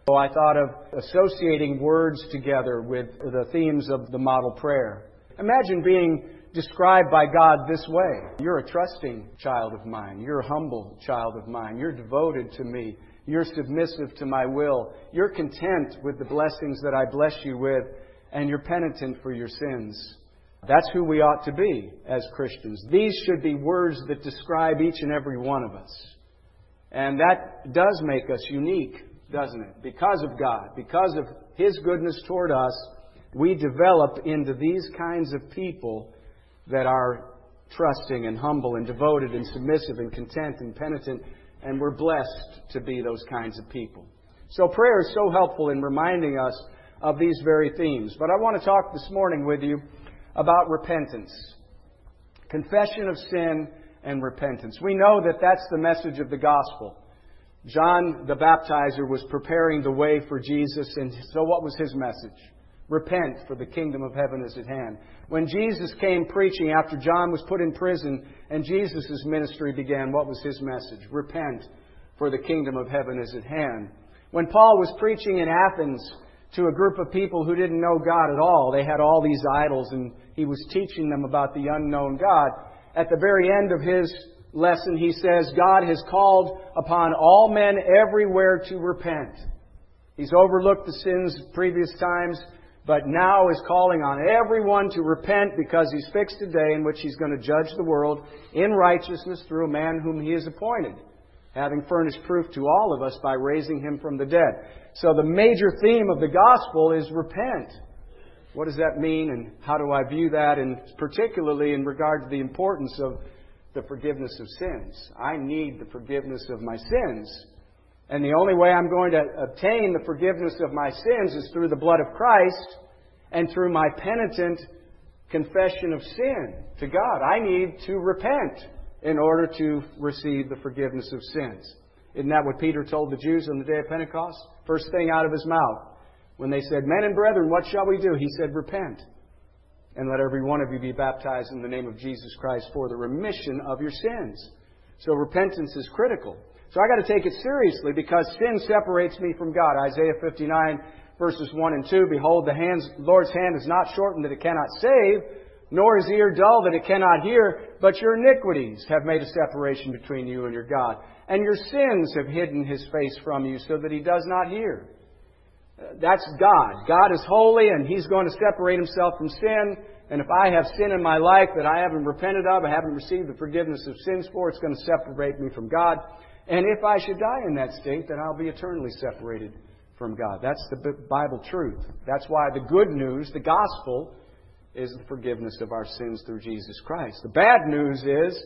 So I thought of associating words together with the themes of the model prayer. Imagine being described by God this way. You're a trusting child of mine. You're a humble child of mine. You're devoted to me. You're submissive to my will. You're content with the blessings that I bless you with. And you're penitent for your sins. That's who we ought to be as Christians. These should be words that describe each and every one of us. And that does make us unique, doesn't it? Because of God, because of His goodness toward us, we develop into these kinds of people that are trusting and humble and devoted and submissive and content and penitent. And we're blessed to be those kinds of people. So prayer is so helpful in reminding us of these very themes. But I want to talk this morning with you about repentance. Confession of sin and repentance. We know that that's the message of the gospel. John the Baptizer was preparing the way for Jesus, and so what was his message? Repent, for the kingdom of heaven is at hand. When Jesus came preaching after John was put in prison and Jesus' ministry began, what was his message? Repent, for the kingdom of heaven is at hand. When Paul was preaching in Athens to a group of people who didn't know God at all, they had all these idols, and he was teaching them about the unknown God. At the very end of his lesson, he says, God has called upon all men everywhere to repent. He's overlooked the sins of previous times, but now is calling on everyone to repent because He's fixed a day in which He's going to judge the world in righteousness through a man whom He has appointed, having furnished proof to all of us by raising Him from the dead. So the major theme of the gospel is repent. What does that mean, and how do I view that, and particularly in regard to the importance of the forgiveness of sins? I need the forgiveness of my sins. And the only way I'm going to obtain the forgiveness of my sins is through the blood of Christ and through my penitent confession of sin to God. I need to repent in order to receive the forgiveness of sins. Isn't that what Peter told the Jews on the day of Pentecost? First thing out of his mouth. When they said, Men and brethren, what shall we do? He said, repent. And let every one of you be baptized in the name of Jesus Christ for the remission of your sins. So repentance is critical. So I got to take it seriously because sin separates me from God. Isaiah 59 verses 1 and 2. Behold, the Lord's hand is not shortened that it cannot save, nor his ear dull that it cannot hear, but your iniquities have made a separation between you and your God. And your sins have hidden His face from you so that He does not hear. That's God. God is holy and He's going to separate Himself from sin. And if I have sin in my life that I haven't repented of, I haven't received the forgiveness of sins for, it's going to separate me from God. And if I should die in that state, then I'll be eternally separated from God. That's the Bible truth. That's why the good news, the gospel, is the forgiveness of our sins through Jesus Christ. The bad news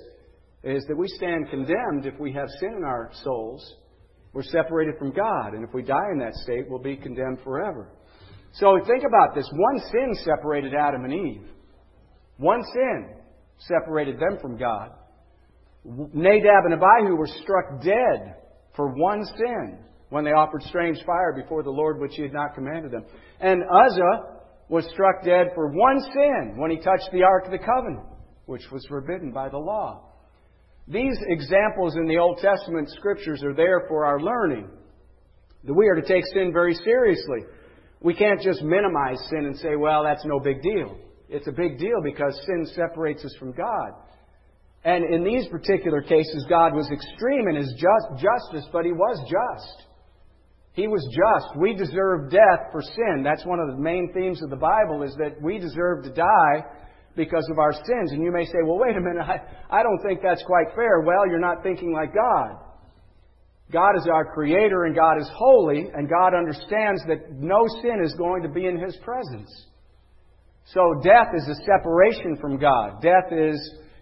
is that we stand condemned if we have sin in our souls. We're separated from God. And if we die in that state, we'll be condemned forever. So think about this. One sin separated Adam and Eve. One sin separated them from God. Nadab and Abihu were struck dead for one sin when they offered strange fire before the Lord, which He had not commanded them. And Uzzah was struck dead for one sin when he touched the Ark of the Covenant, which was forbidden by the law. These examples in the Old Testament Scriptures are there for our learning. That we are to take sin very seriously. We can't just minimize sin and say, well, that's no big deal. It's a big deal because sin separates us from God. And in these particular cases, God was extreme in His justice, but He was just. He was just. We deserve death for sin. That's one of the main themes of the Bible, is that we deserve to die because of our sins. And you may say, well, wait a minute, I don't think that's quite fair. Well, you're not thinking like God. God is our Creator and God is holy, and God understands that no sin is going to be in His presence. So death is a separation from God. Death is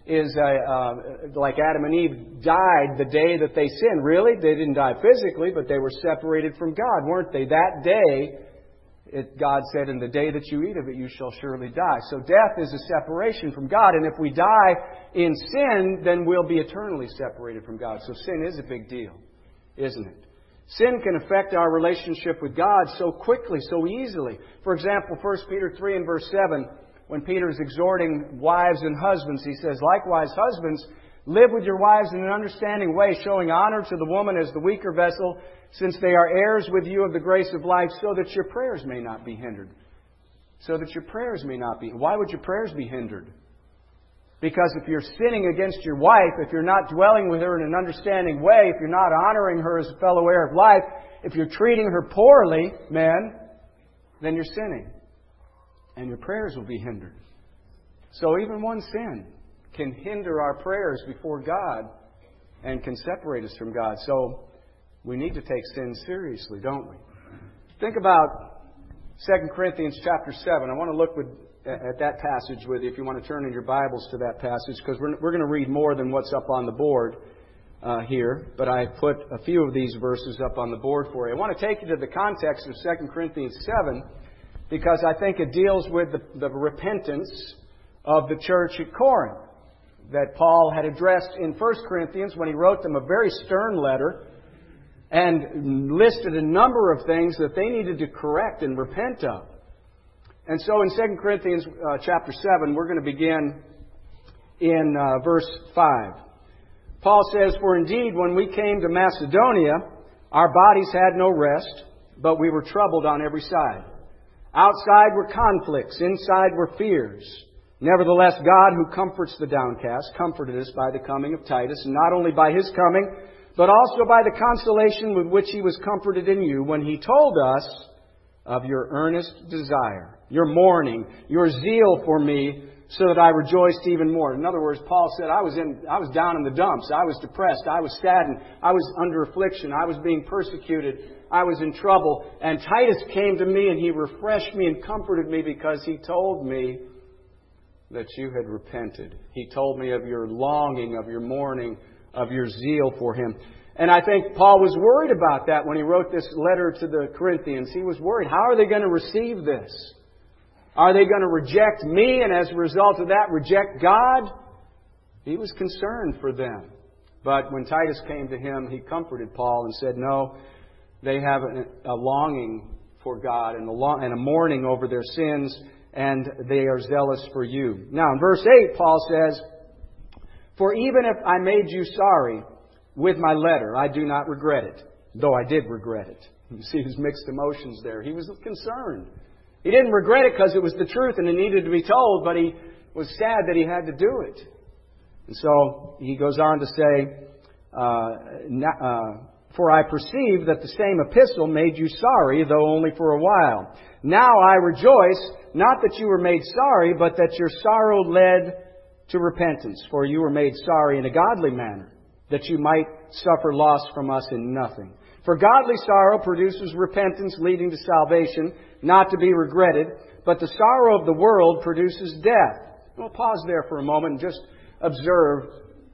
like Adam and Eve died the day that they sinned. Really? They didn't die physically, but they were separated from God, weren't they? That day, God said, in the day that you eat of it, you shall surely die. So death is a separation from God. And if we die in sin, then we'll be eternally separated from God. So sin is a big deal, isn't it? Sin can affect our relationship with God so quickly, so easily. For example, 1 Peter 3 and verse 7, when Peter is exhorting wives and husbands, he says, likewise, husbands, Live with your wives in an understanding way, showing honor to the woman as the weaker vessel, since they are heirs with you of the grace of life, so that your prayers may not be hindered. So that your prayers may not be. Why would your prayers be hindered? Because if you're sinning against your wife, if you're not dwelling with her in an understanding way, if you're not honoring her as a fellow heir of life, if you're treating her poorly, men, then you're sinning. And your prayers will be hindered. So even one sin can hinder our prayers before God and can separate us from God. So we need to take sin seriously, don't we? Think about 2 Corinthians chapter 7. I want to look at that passage with you if you want to turn in your Bibles to that passage, because we're going to read more than what's up on the board here. But I put a few of these verses up on the board for you. I want to take you to the context of 2 Corinthians 7 because I think it deals with the repentance of the church at Corinth that Paul had addressed in 1 Corinthians when he wrote them a very stern letter and listed a number of things that they needed to correct and repent of. And so in 2 Corinthians chapter 7, we're going to begin in verse 5. Paul says, "For indeed, when we came to Macedonia, our bodies had no rest, but we were troubled on every side. Outside were conflicts, inside were fears. Nevertheless, God, who comforts the downcast, comforted us by the coming of Titus, and not only by his coming, but also by the consolation with which he was comforted in you, when he told us of your earnest desire, your mourning, your zeal for me, so that I rejoiced even more." In other words, Paul said, I was down in the dumps. I was depressed. I was saddened. I was under affliction. I was being persecuted. I was in trouble. And Titus came to me and he refreshed me and comforted me because he told me that you had repented. He told me of your longing, of your mourning, of your zeal for him. And I think Paul was worried about that when he wrote this letter to the Corinthians. He was worried. How are they going to receive this? Are they going to reject me and as a result of that reject God? He was concerned for them. But when Titus came to him, he comforted Paul and said, no, they have a longing for God and a mourning over their sins, and they are zealous for you. Now, in verse 8, Paul says, "For even if I made you sorry with my letter, I do not regret it, though I did regret it." You see his mixed emotions there. He was concerned. He didn't regret it because it was the truth and it needed to be told, but he was sad that he had to do it. And so he goes on to say, "For I perceive that the same epistle made you sorry, though only for a while. Now I rejoice, not that you were made sorry, but that your sorrow led to repentance. For you were made sorry in a godly manner, that you might suffer loss from us in nothing. For godly sorrow produces repentance leading to salvation, not to be regretted, but the sorrow of the world produces death." We'll pause there for a moment and just observe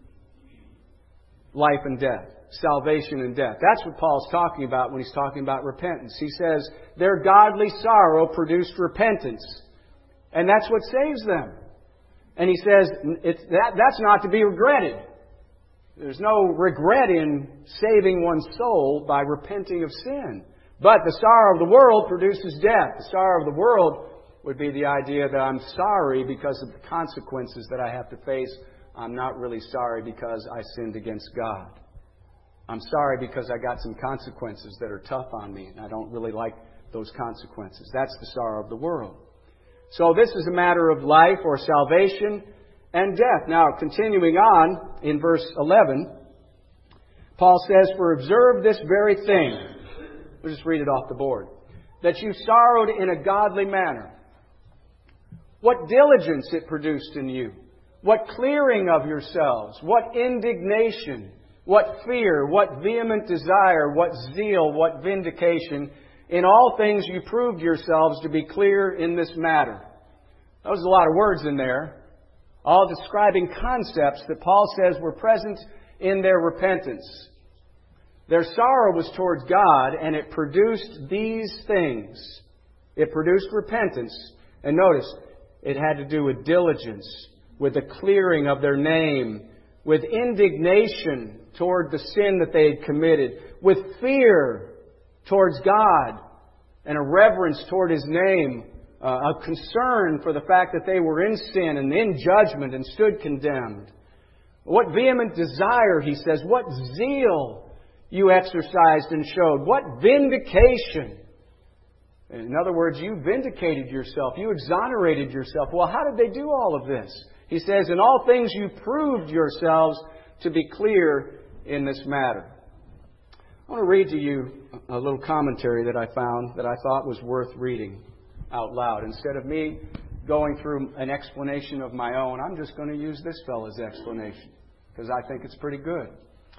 life and death, salvation and death. That's what Paul's talking about when he's talking about repentance. He says their godly sorrow produced repentance, and that's what saves them. And he says that's not to be regretted. There's no regret in saving one's soul by repenting of sin. But the sorrow of the world produces death. The sorrow of the world would be the idea that I'm sorry because of the consequences that I have to face. I'm not really sorry because I sinned against God. I'm sorry because I got some consequences that are tough on me, and I don't really like those consequences. That's the sorrow of the world. So this is a matter of life or salvation and death. Now, continuing on in verse 11, Paul says, "For observe this very thing." We'll just read it off the board. "That you sorrowed in a godly manner. What diligence it produced in you. What clearing of yourselves. What indignation. What fear. What vehement desire. What zeal. What vindication. In all things you proved yourselves to be clear in this matter." That was a lot of words in there, all describing concepts that Paul says were present in their repentance. Their sorrow was towards God, and it produced these things. It produced repentance. And notice, it had to do with diligence, with the clearing of their name, with indignation toward the sin that they had committed, with fear towards God, and a reverence toward His name, a concern for the fact that they were in sin and in judgment and stood condemned, What vehement desire, he says. What zeal you exercised and showed. What vindication. In other words, you vindicated yourself. You exonerated yourself. Well, how did they do all of this? He says, in all things you proved yourselves to be clear in this matter. I want to read to you a little commentary that I found that I thought was worth reading out loud. Instead of me going through an explanation of my own, I'm just going to use this fellow's explanation because I think it's pretty good.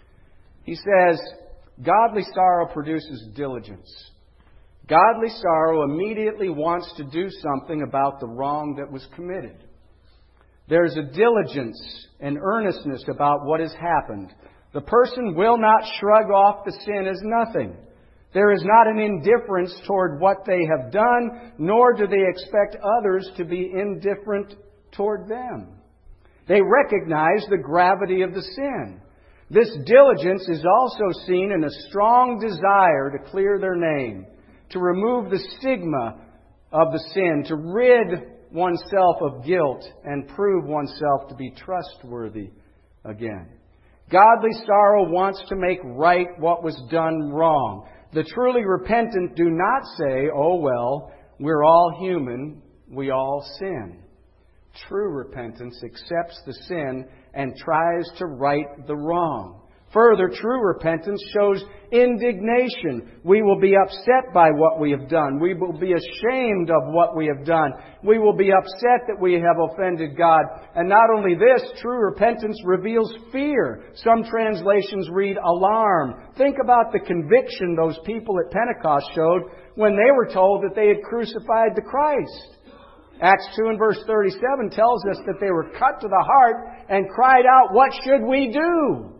He says, godly sorrow produces diligence. Godly sorrow immediately wants to do something about the wrong that was committed. There's a diligence and earnestness about what has happened. The person will not shrug off the sin as nothing. There is not an indifference toward what they have done, nor do they expect others to be indifferent toward them. They recognize the gravity of the sin. This diligence is also seen in a strong desire to clear their name, to remove the stigma of the sin, to rid oneself of guilt and prove oneself to be trustworthy again. Godly sorrow wants to make right what was done wrong. The truly repentant do not say, oh well, we're all human, we all sin. True repentance accepts the sin and tries to right the wrong. Further, true repentance shows indignation. We will be upset by what we have done. We will be ashamed of what we have done. We will be upset that we have offended God. And not only this, true repentance reveals fear. Some translations read alarm. Think about the conviction those people at Pentecost showed when they were told that they had crucified the Christ. Acts 2 and verse 37 tells us that they were cut to the heart and cried out, what should we do?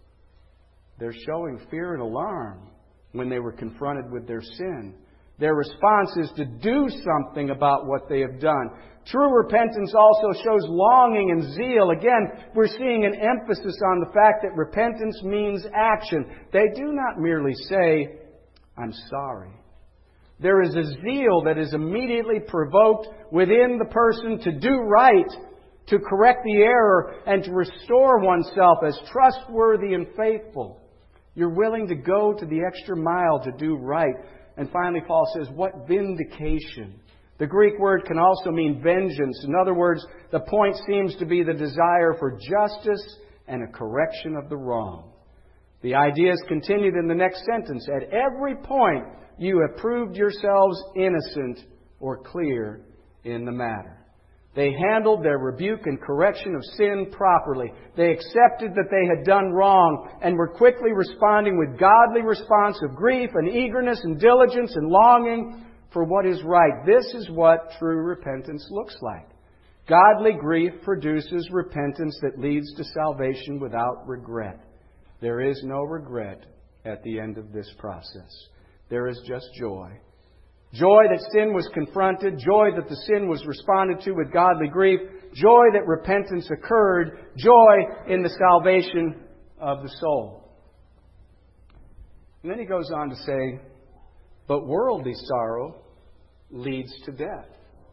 They're showing fear and alarm when they were confronted with their sin. Their response is to do something about what they have done. True repentance also shows longing and zeal. Again, we're seeing an emphasis on the fact that repentance means action. They do not merely say, I'm sorry. There is a zeal that is immediately provoked within the person to do right, to correct the error, and to restore oneself as trustworthy and faithful. You're willing to go to the extra mile to do right. And finally, Paul says, what vindication? The Greek word can also mean vengeance. In other words, the point seems to be the desire for justice and a correction of the wrong. The idea is continued in the next sentence. At every point, you have proved yourselves innocent or clear in the matter. They handled their rebuke and correction of sin properly. They accepted that they had done wrong and were quickly responding with godly response of grief and eagerness and diligence and longing for what is right. This is what true repentance looks like. Godly grief produces repentance that leads to salvation without regret. There is no regret at the end of this process. There is just joy. Joy that sin was confronted, joy that the sin was responded to with godly grief, joy that repentance occurred, joy in the salvation of the soul. And then he goes on to say, but worldly sorrow leads to death.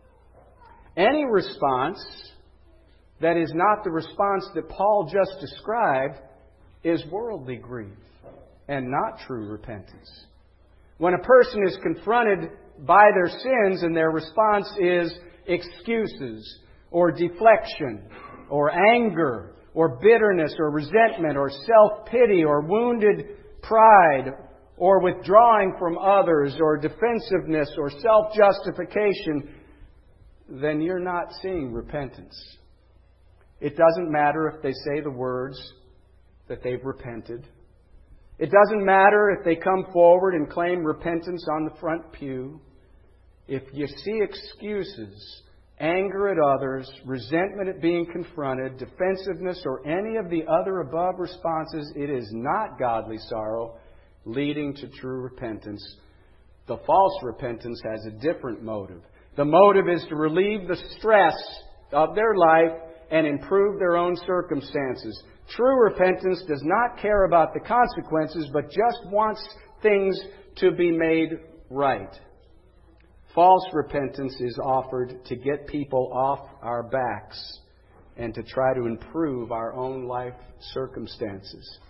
Any response that is not the response that Paul just described is worldly grief and not true repentance. When a person is confronted by their sins and their response is excuses or deflection or anger or bitterness or resentment or self-pity or wounded pride or withdrawing from others or defensiveness or self-justification, then you're not seeing repentance. It doesn't matter if they say the words that they've repented. It doesn't matter if they come forward and claim repentance on the front pew. If you see excuses, anger at others, resentment at being confronted, defensiveness, or any of the other above responses, it is not godly sorrow leading to true repentance. The false repentance has a different motive. The motive is to relieve the stress of their life and improve their own circumstances. True repentance does not care about the consequences, but just wants things to be made right. False repentance is offered to get people off our backs and to try to improve our own life circumstances.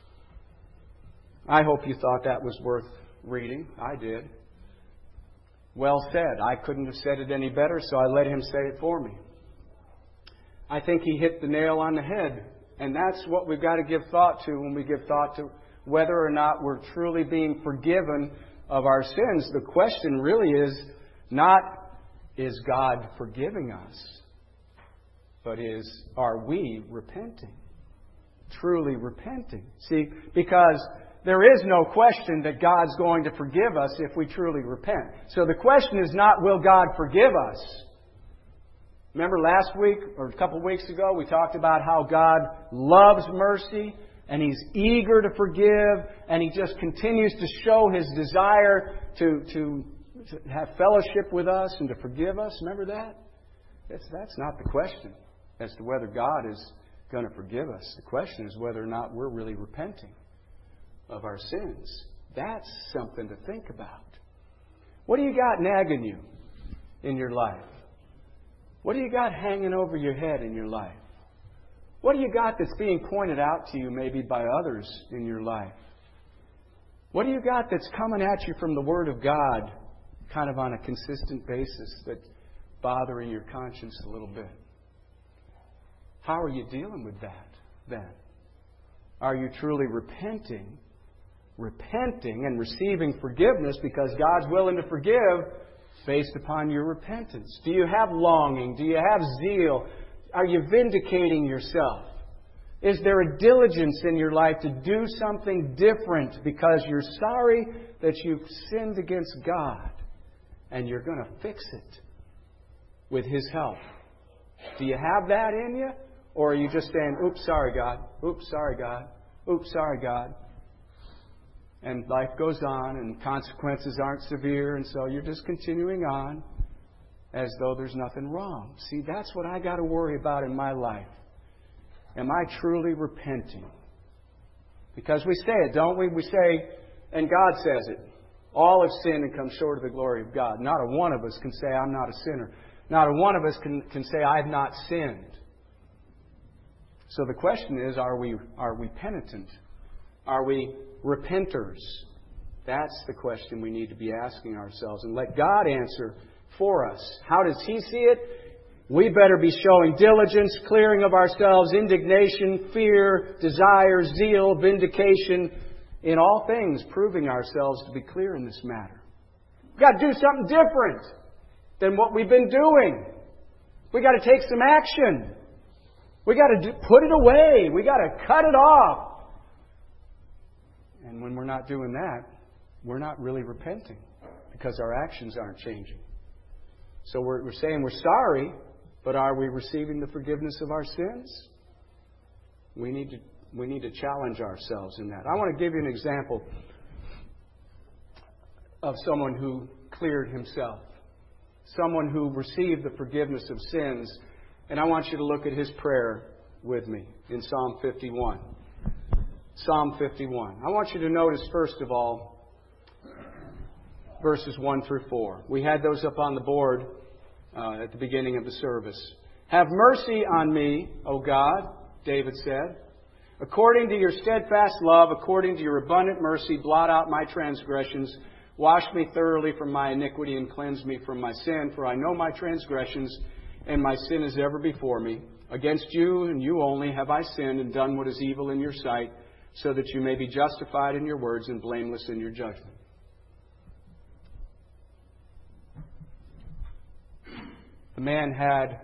I hope you thought that was worth reading. I did. Well said. I couldn't have said it any better, so I let him say it for me. I think he hit the nail on the head, and that's what we've got to give thought to when we give thought to whether or not we're truly being forgiven of our sins. The question really is not, is God forgiving us? But are we repenting? Truly repenting. See, because there is no question that God's going to forgive us if we truly repent. So the question is not, will God forgive us? Remember last week or a couple of weeks ago we talked about how God loves mercy and He's eager to forgive and He just continues to show His desire to have fellowship with us and to forgive us. Remember that? That's not the question as to whether God is going to forgive us. The question is whether or not we're really repenting of our sins. That's something to think about. What do you got nagging you in your life? What do you got hanging over your head in your life? What do you got that's being pointed out to you maybe by others in your life? What do you got that's coming at you from the Word of God kind of on a consistent basis that's bothering your conscience a little bit? How are you dealing with that then? Are you truly repenting and receiving forgiveness because God's willing to forgive based upon your repentance? Do you have longing? Do you have zeal? Are you vindicating yourself? Is there a diligence in your life to do something different because you're sorry that you've sinned against God and you're going to fix it with His help? Do you have that in you? Or are you just saying, oops, sorry, God. Oops, sorry, God. Oops, sorry, God. And life goes on and consequences aren't severe, and so you're just continuing on as though there's nothing wrong. See, that's what I got to worry about in my life. Am I truly repenting? Because we say it, don't we? We say, and God says it, all have sinned and come short of the glory of God. Not a one of us can say, I'm not a sinner. Not a one of us can say, I have not sinned. So the question is, are we penitent? Are we repenters? That's the question we need to be asking ourselves, and let God answer for us. How does He see it? We better be showing diligence, clearing of ourselves, indignation, fear, desire, zeal, vindication, in all things proving ourselves to be clear in this matter. We've got to do something different than what we've been doing. We've got to take some action. We've got to put it away. We've got to cut it off. And when we're not doing that, we're not really repenting because our actions aren't changing. So we're saying we're sorry, but are we receiving the forgiveness of our sins? We need to challenge ourselves in that. I want to give you an example of someone who cleared himself, someone who received the forgiveness of sins. And I want you to look at his prayer with me in Psalm 51. Psalm 51. I want you to notice, first of all, verses 1 through 4. We had those up on the board at the beginning of the service. Have mercy on me, O God, David said. According to your steadfast love, according to your abundant mercy, blot out my transgressions. Wash me thoroughly from my iniquity and cleanse me from my sin. For I know my transgressions, and my sin is ever before me. Against you and you only have I sinned and done what is evil in your sight, so that you may be justified in your words and blameless in your judgment. The man had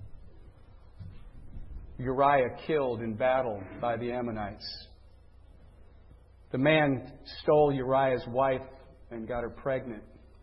Uriah killed in battle by the Ammonites. The man stole Uriah's wife and got her pregnant.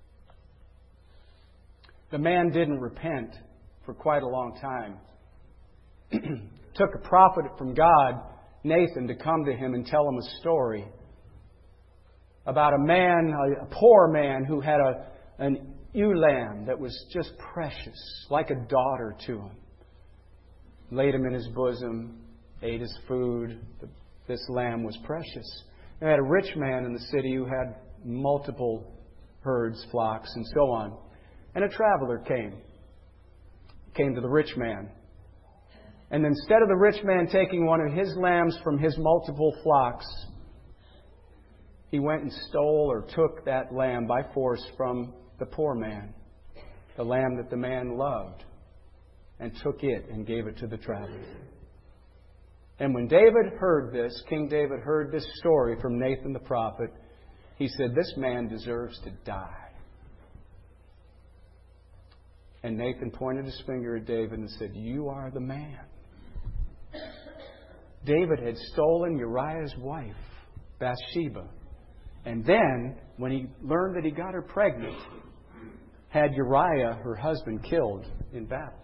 The man didn't repent for quite a long time. Took a prophet from God, Nathan, to come to him and tell him a story about a man, a poor man who had an ewe lamb that was just precious, like a daughter to him. Laid him in his bosom, ate his food. This lamb was precious. He had a rich man in the city who had multiple herds, flocks, and so on. And a traveler came to the rich man. And instead of the rich man taking one of his lambs from his multiple flocks, he went and stole or took that lamb by force from the poor man, the lamb that the man loved, and took it and gave it to the traveler. And when David heard this, King David heard this story from Nathan the prophet, he said, "This man deserves to die." And Nathan pointed his finger at David and said, "You are the man." David had stolen Uriah's wife, Bathsheba. And then, when he learned that he got her pregnant, had Uriah, her husband, killed in battle.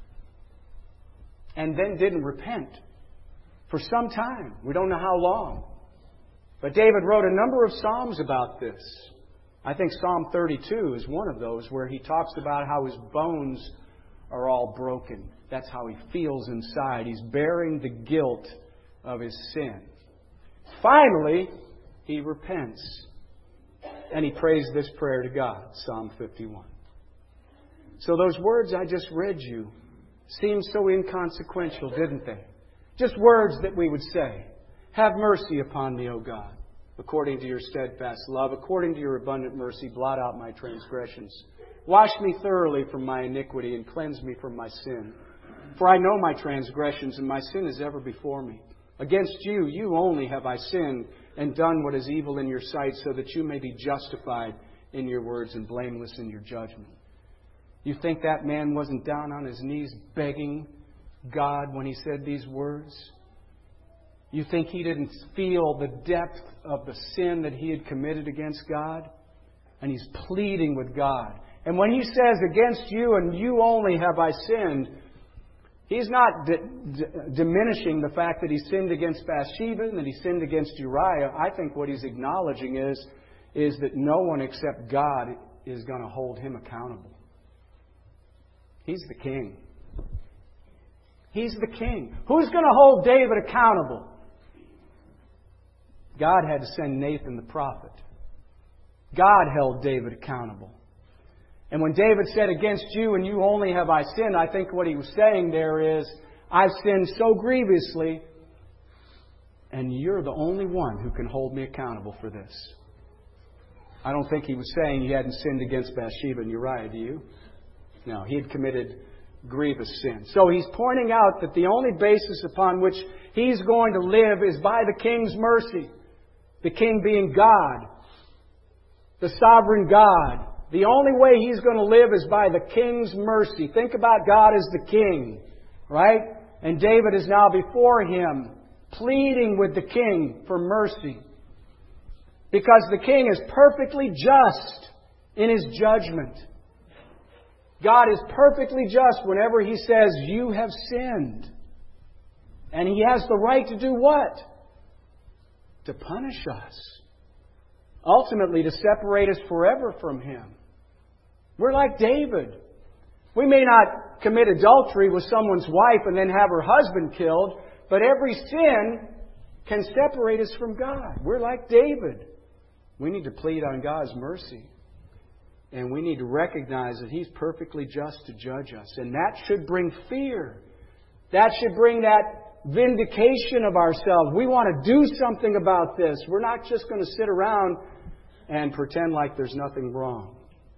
And then didn't repent for some time. We don't know how long. But David wrote a number of psalms about this. I think Psalm 32 is one of those where he talks about how his bones are all broken. That's how he feels inside. He's bearing the guilt of his sin. Finally, he repents. And he prays this prayer to God, Psalm 51. So those words I just read you seemed so inconsequential, didn't they? Just words that we would say. Have mercy upon me, O God, according to your steadfast love, according to your abundant mercy, blot out my transgressions. Wash me thoroughly from my iniquity and cleanse me from my sin. For I know my transgressions, and my sin is ever before me. Against you, you only have I sinned and done what is evil in your sight, so that you may be justified in your words and blameless in your judgment. You think that man wasn't down on his knees begging God when he said these words? You think he didn't feel the depth of the sin that he had committed against God? And he's pleading with God. And when he says, "Against you and you only have I sinned," he's not diminishing the fact that he sinned against Bathsheba and that he sinned against Uriah. I think what he's acknowledging is that no one except God is going to hold him accountable. He's the king. He's the king. Who's going to hold David accountable? God had to send Nathan the prophet. God held David accountable. And when David said, "Against you and you only have I sinned," I think what he was saying there is, I've sinned so grievously, and you're the only one who can hold me accountable for this. I don't think he was saying he hadn't sinned against Bathsheba and Uriah, do you? No, he had committed grievous sin. So he's pointing out that the only basis upon which he's going to live is by the king's mercy. The king being God, the sovereign God. The only way he's going to live is by the king's mercy. Think about God as the king, right? And David is now before him, pleading with the king for mercy. Because the king is perfectly just in his judgment. God is perfectly just whenever He says, "You have sinned." And He has the right to do what? To punish us. Ultimately, to separate us forever from Him. We're like David. We may not commit adultery with someone's wife and then have her husband killed, but every sin can separate us from God. We're like David. We need to plead on God's mercy. And we need to recognize that He's perfectly just to judge us. And that should bring fear. That should bring that vindication of ourselves. We want to do something about this. We're not just going to sit around and pretend like there's nothing wrong.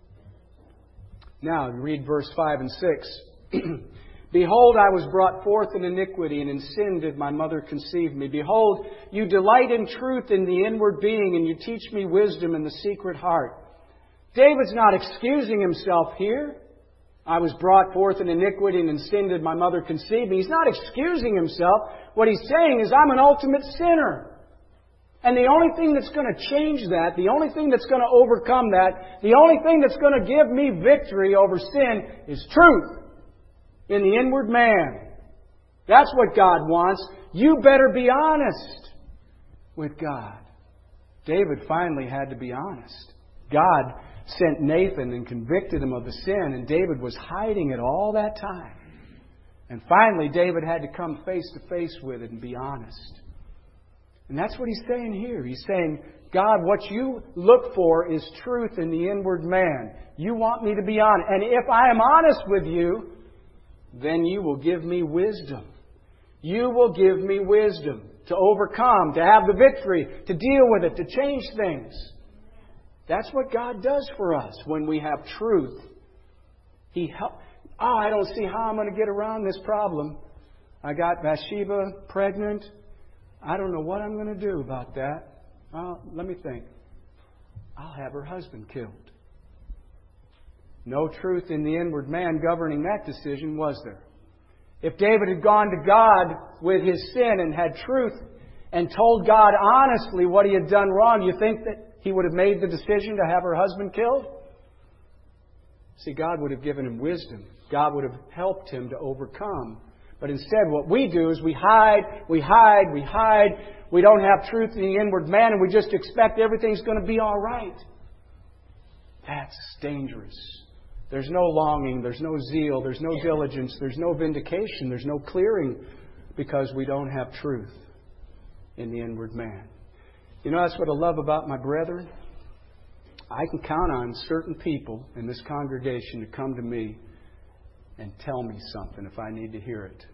Now, read verse 5 and 6. "Behold, I was brought forth in iniquity, and in sin did my mother conceive me. Behold, you delight in truth in the inward being, and you teach me wisdom in the secret heart." David's not excusing himself here. I was brought forth in iniquity, and in sin did my mother conceive me. He's not excusing himself. What he's saying is, I'm an ultimate sinner. And the only thing that's going to change that, the only thing that's going to overcome that, the only thing that's going to give me victory over sin is truth in the inward man. That's what God wants. You better be honest with God. David finally had to be honest. God sent Nathan and convicted him of the sin, and David was hiding it all that time. And finally, David had to come face to face with it and be honest. And that's what he's saying here. He's saying, God, what you look for is truth in the inward man. You want me to be honest. And if I am honest with you, then you will give me wisdom. You will give me wisdom to overcome, to have the victory, to deal with it, to change things. That's what God does for us when we have truth. He helps. Oh, I don't see how I'm going to get around this problem. I got Bathsheba pregnant. I don't know what I'm going to do about that. Well, let me think. I'll have her husband killed. No truth in the inward man governing that decision, was there? If David had gone to God with his sin and had truth and told God honestly what he had done wrong, you think that he would have made the decision to have her husband killed? See, God would have given him wisdom. God would have helped him to overcome. But instead, what we do is we hide. We don't have truth in the inward man, and we just expect everything's going to be all right. That's dangerous. There's no longing, there's no zeal, there's no diligence, there's no vindication, there's no clearing, because we don't have truth in the inward man. You know, that's what I love about my brethren. I can count on certain people in this congregation to come to me and tell me something if I need to hear it.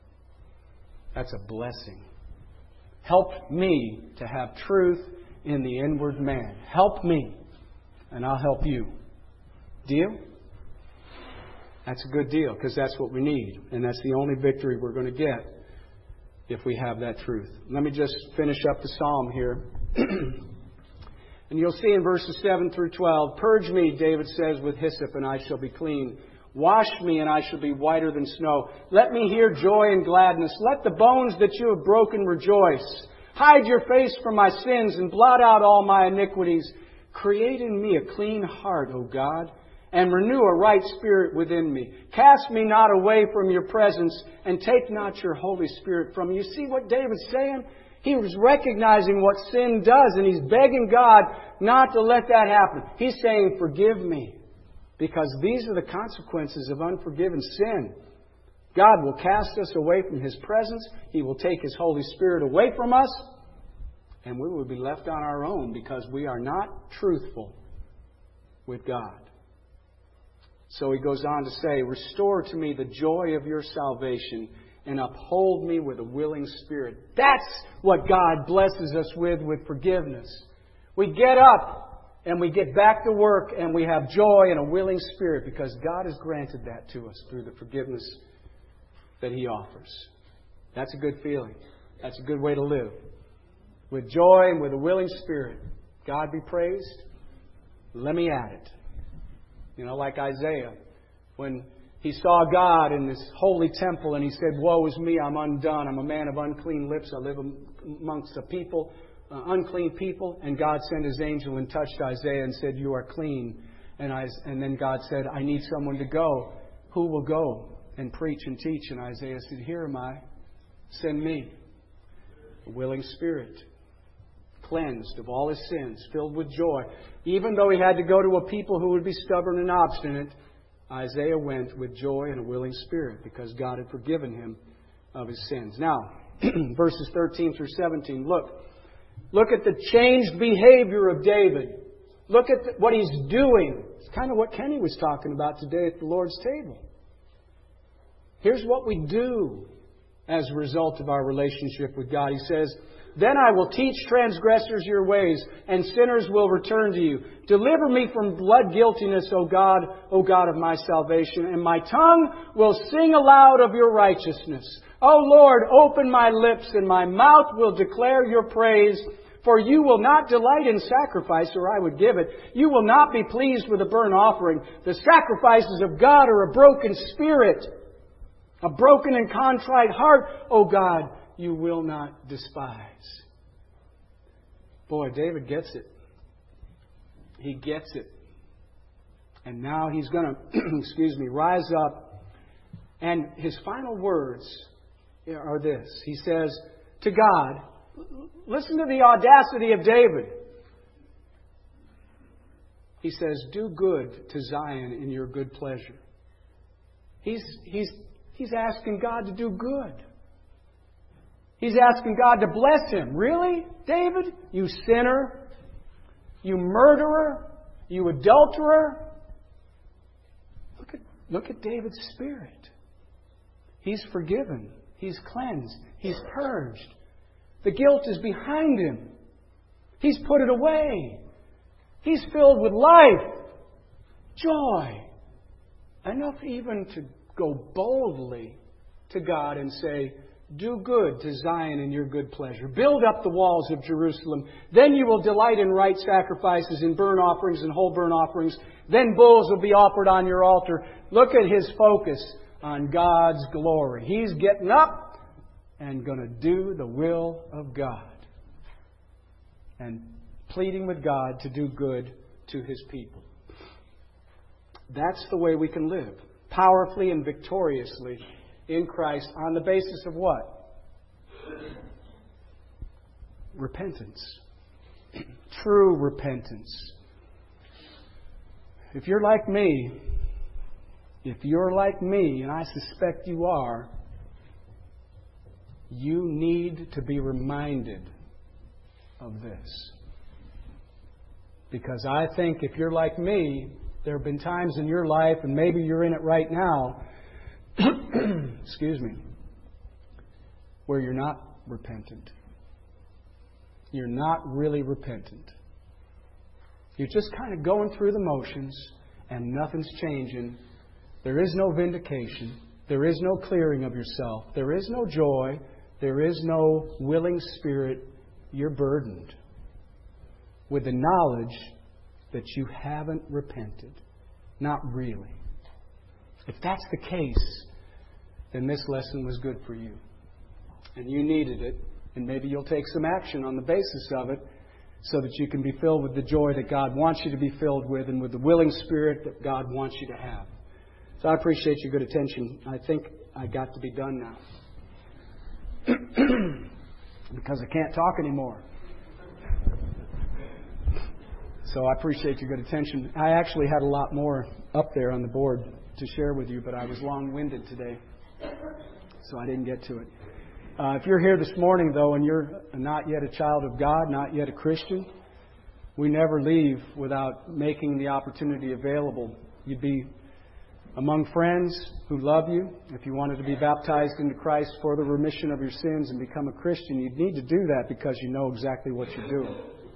That's a blessing. Help me to have truth in the inward man. Help me, and I'll help you. Deal? That's a good deal, because that's what we need. And that's the only victory we're going to get if we have that truth. Let me just finish up the psalm here. And you'll see in verses 7 through 12, "Purge me," David says, "with hyssop, and I shall be clean. Wash me, and I shall be whiter than snow. Let me hear joy and gladness. Let the bones that you have broken rejoice. Hide your face from my sins and blot out all my iniquities. Create in me a clean heart, O God, and renew a right spirit within me. Cast me not away from your presence, and take not your Holy Spirit from me." You see what David's saying? He was recognizing what sin does, and he's begging God not to let that happen. He's saying, "Forgive me," because these are the consequences of unforgiven sin. God will cast us away from His presence. He will take His Holy Spirit away from us, and we will be left on our own because we are not truthful with God. So he goes on to say, "Restore to me the joy of your salvation and uphold me with a willing spirit." That's what God blesses us with forgiveness. We get up and we get back to work and we have joy and a willing spirit because God has granted that to us through the forgiveness that He offers. That's a good feeling. That's a good way to live. With joy and with a willing spirit. God be praised. Let me at it. You know, like Isaiah, when he saw God in this holy temple and he said, "Woe is me, I'm undone. I'm a man of unclean lips. I live amongst a people, unclean people." And God sent His angel and touched Isaiah and said, "You are clean." And then God said, "I need someone to go. Who will go and preach and teach?" And Isaiah said, "Here am I. Send me." A willing spirit, cleansed of all his sins, filled with joy. Even though he had to go to a people who would be stubborn and obstinate, Isaiah went with joy and a willing spirit because God had forgiven him of his sins. Now, verses 13 through 17, look at the changed behavior of David. Look at what he's doing. It's kind of what Kenny was talking about today at the Lord's table. Here's what we do as a result of our relationship with God. He says, "Then I will teach transgressors your ways, and sinners will return to you. Deliver me from blood guiltiness, O God of my salvation, and my tongue will sing aloud of your righteousness. O Lord, open my lips, and my mouth will declare your praise. For you will not delight in sacrifice, or I would give it. You will not be pleased with a burnt offering. The sacrifices of God are a broken spirit, a broken and contrite heart, O God, you will not despise." Boy, David gets it. He gets it. And now he's going to, rise up. And his final words are this. He says to God, listen to the audacity of David. He says, "Do good to Zion in your good pleasure." He's asking God to do good. He's asking God to bless him. Really, David? You sinner? You murderer? You adulterer? Look at David's spirit. He's forgiven. He's cleansed. He's purged. The guilt is behind him. He's put it away. He's filled with life, joy. Enough even to go boldly to God and say, do good to Zion in your good pleasure. Build up the walls of Jerusalem. Then you will delight in right sacrifices, in burnt offerings and whole burnt offerings. Then bulls will be offered on your altar. Look at his focus on God's glory. He's getting up and going to do the will of God. And pleading with God to do good to His people. That's the way we can live. Powerfully and victoriously in Christ on the basis of what? Repentance. True repentance. If you're like me, and I suspect you are, you need to be reminded of this. Because I think if you're like me, there have been times in your life, and maybe you're in it right now, excuse me, where you're not repentant. You're not really repentant. You're just kind of going through the motions, and nothing's changing. There is no vindication. There is no clearing of yourself. There is no joy. There is no willing spirit. You're burdened with the knowledge that you haven't repented. Not really. If that's the case, then this lesson was good for you. And you needed it. And maybe you'll take some action on the basis of it so that you can be filled with the joy that God wants you to be filled with and with the willing spirit that God wants you to have. So I appreciate your good attention. I think I got to be done now. Because I can't talk anymore. So I appreciate your good attention. I actually had a lot more up there on the board to share with you, but I was long-winded today, so I didn't get to it. If you're here this morning, though, and you're not yet a child of God, not yet a Christian, we never leave without making the opportunity available. You'd be among friends who love you. If you wanted to be baptized into Christ for the remission of your sins and become a Christian, you'd need to do that because you know exactly what you're doing.